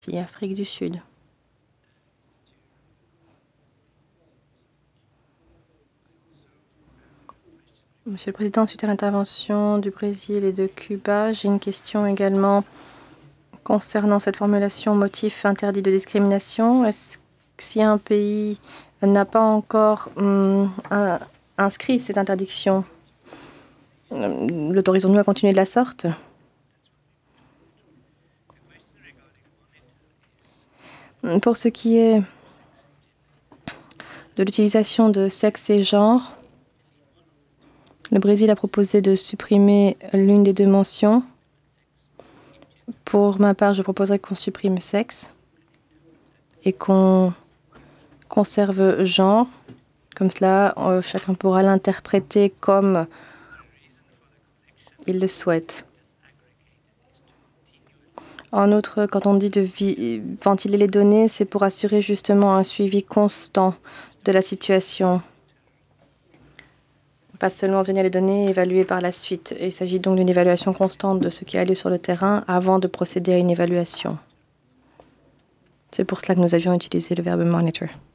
C'est Afrique du Sud. Monsieur le Président, suite à l'intervention du Brésil et de Cuba, j'ai une question également concernant cette formulation motif interdit de discrimination. Est-ce que si un pays n'a pas encore inscrit cette interdiction, l'autorisons-nous à continuer de la sorte? Pour ce qui est de l'utilisation de sexe et genre, le Brésil a proposé de supprimer l'une des deux mentions. Pour ma part, je proposerais qu'on supprime sexe et qu'on conserve genre. Comme cela, chacun pourra l'interpréter comme il le souhaite. En outre, quand on dit de ventiler les données, c'est pour assurer justement un suivi constant de la situation. Pas seulement obtenir les données et évaluer par la suite. Il s'agit donc d'une évaluation constante de ce qui a lieu sur le terrain avant de procéder à une évaluation. C'est pour cela que nous avions utilisé le verbe monitor.